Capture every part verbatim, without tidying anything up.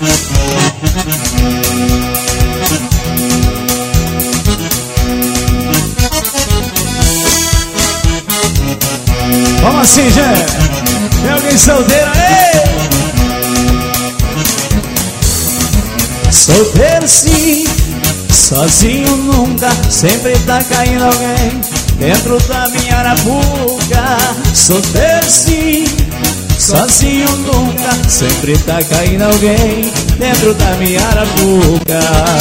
Vamos assim, gente. Tem alguém solteiro aí? Solteiro sim, sozinho nunca, sempre tá caindo alguém dentro da minha arapuca. Solteiro sim, sozinho nunca, sempre tá caindo alguém dentro da minha arapuca.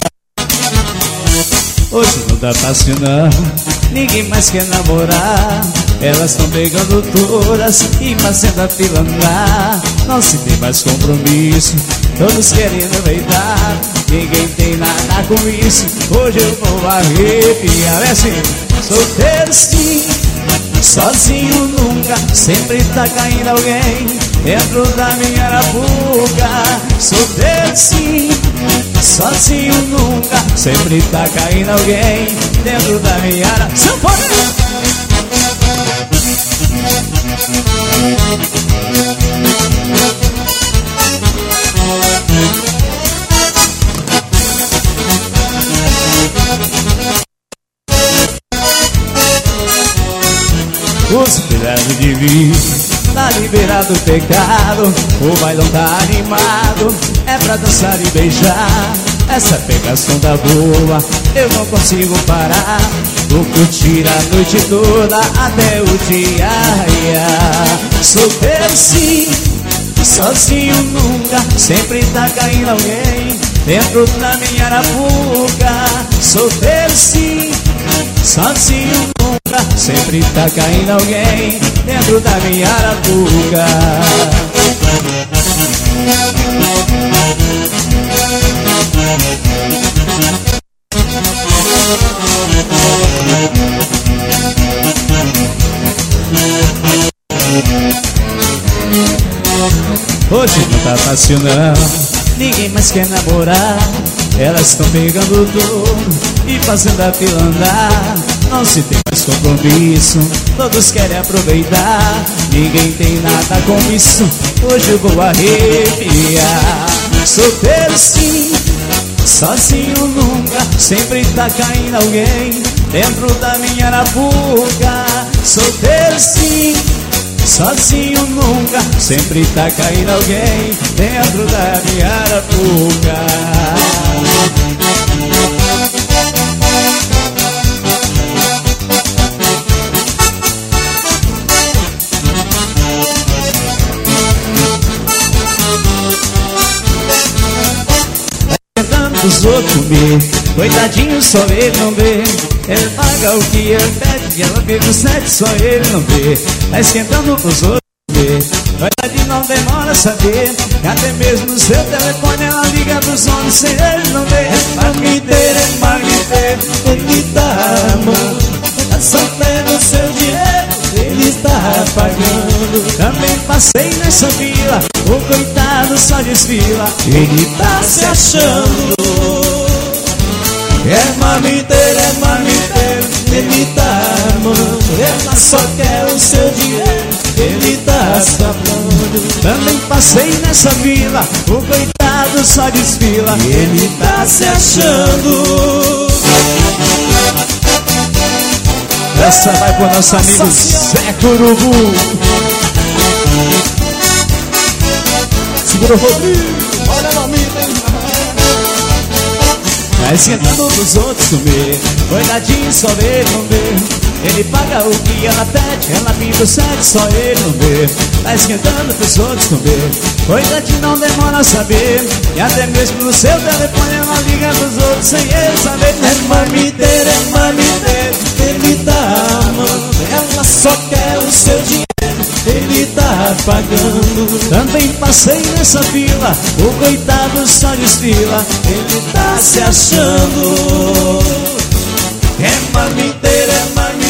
Hoje não tá fácil não, ninguém mais quer namorar. Elas estão pegando todas e fazendo a fila andar. Não se tem mais compromisso, todos querem aproveitar. Ninguém tem nada com isso, hoje eu vou arrepiar. É assim, solteiro sim, sozinho nunca, sempre tá caindo alguém dentro da minha arapuca. Solteiro sim, sozinho nunca, sempre tá caindo alguém dentro da minha arapuca. Sanfona! Os pedaços de vida, tá liberado o pecado. O bailão tá animado, é pra dançar e beijar. Essa pegação tá boa, eu não consigo parar. Vou curtir a noite toda até o dia. Solteiro sim, sozinho nunca, sempre tá caindo alguém dentro da minha arapuca. Solteiro sim, sozinho nunca, sempre tá caindo alguém dentro da minha arapuca. Hoje não tá fácil não, ninguém mais quer namorar. Elas estão pegando tudo e fazendo a fila andar. Não se tem mais compromisso, todos querem aproveitar. Ninguém tem nada com isso, hoje eu vou arrepiar. Solteiro sim, sozinho nunca, sempre tá caindo alguém dentro da minha arapuca. Solteiro sim, sozinho nunca, sempre tá caindo alguém dentro da minha arapuca. Os outros comer, coitadinho só ele não vê. Ele paga o que ele pede e ela vive o sexo, só ele não vê. Tá esquentando os outros comer, coitadinho não demora a saber. Até mesmo no seu telefone ela liga pros homens sem ele não vê. É marmiteiro, é marmiteiro, ele tá amando. Tá soltando seu dinheiro, ele está pagando. Também passei nessa fila, o coitado só desfila. Ele tá se achando. É marmiteiro, é marmiteiro, ele tá amando. Ela só quer o seu dinheiro, ele tá safando. Também passei nessa vila, o coitado só desfila. Ele tá se achando. Essa vai pro nosso amigo Zé Curubu. Segura o Rodrigo. Olha no amigo, hein? Vai esquentando dos outros comer, coitadinho só ele não vê. Ele paga o que ela pede, ela vive o sexo, só ele não vê. Tá esquentando pros outros comer, coitadinho não demora a saber. E até mesmo no seu telefone ela liga pros outros sem ele saber. É marmiteiro, é marmiteiro, ele tá amando. Ela só quer o seu dinheiro, ele tá pagando. Também passei nessa fila, o coitado só desfila. Ele tá se achando. É marmiteiro, é marmiteiro,